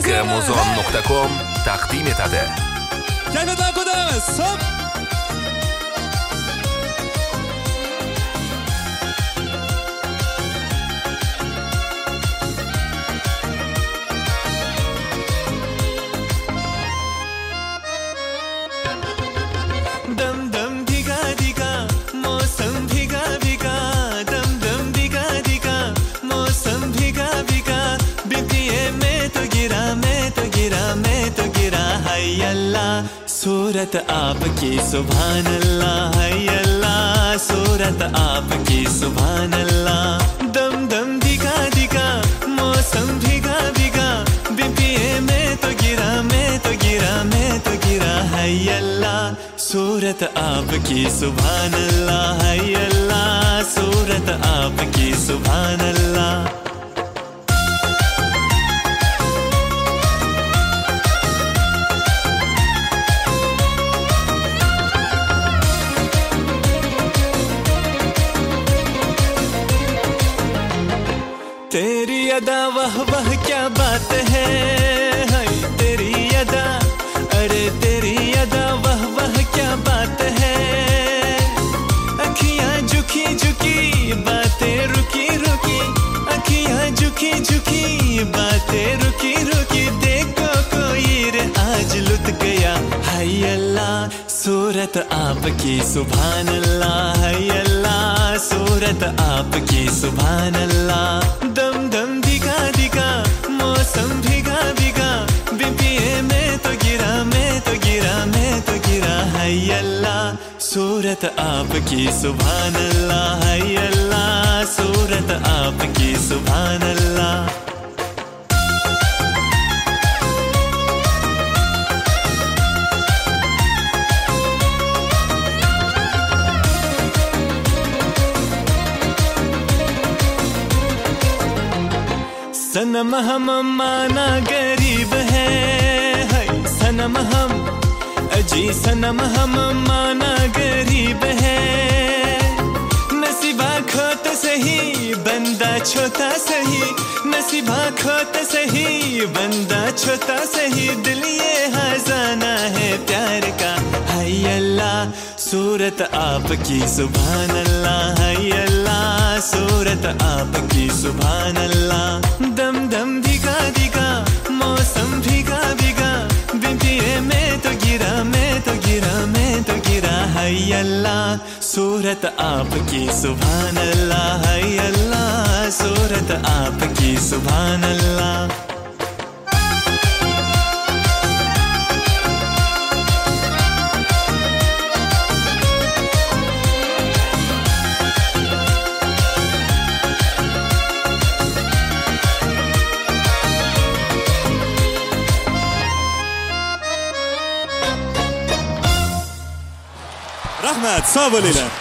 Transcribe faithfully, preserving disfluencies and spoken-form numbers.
muzon nuqta com taqdim etadi. Kayfiyatlarni ko'taramiz. Hop. दम दम भीगा भीगा मौसम भीगा भीगा दम दम भीगा भीगा मौसम भीगा भीगा बिपिए में तो गिरा मैं तो गिरा मैं तो गिरा हाय अल्लाह सूरत आपकी सुभान अल्लाह हाय अल्लाह सूरत आपकी सुभान अल्लाह दम दम भीगा भीगा मौसम भीगा भीगा बिपिए में तो गिरा मैं तो गिरा मैं तो गिरा हाय अल्लाह सूरत आपकी सुभान अल्लाह हाय अल्लाह सूरत आपकी सुभान अल्लाह तेरी अदा वाह वाह क्या बात है हाय तेरी अदा अरे तेरी अदा वाह वाह क्या बात है अखियां झुकी झुकी बातें रुकी रुकी अखियां झुकी झुकी बातें रुकी रुकी देखो कोई रे आज लुट गया हाय अल्लाह सूरत आपकी सुभान अल्लाह हाय अल्लाह सूरत आपकी सुभान अल्लाह दम दम भीगा भीगा मौसम भीगा भीगा बिपिए में तो गिरा मैं तो गिरा मैं तो गिरा हाय अल्लाह सूरत आपकी सुभान अल्लाह हाय अल्लाह सूरत आपकी सुभान अल्लाह सनम हम माना गरीब है हाय सनम हम अजी सनम हम माना गरीब है नसीबा खोत सही बंदा छोटा सही नसीबा खोत सही बंदा छोटा सही दिल ये खजाना है प्यार का हाय अल्लाह सूरत आपकी सुभान अल्लाह हाय अल्लाह सूरत आपकी सुभान अल्लाह दम दम भीगा भीगा मौसम भीगा भीगा बिपिए में तो गिरा मैं तो गिरा मैं तो गिरा हाय अल्लाह सूरत आपकी सुभान अल्लाह हाय अल्लाह सूरत आपकी सुभान अल्लाह Rahmat, sog' bo'linglar.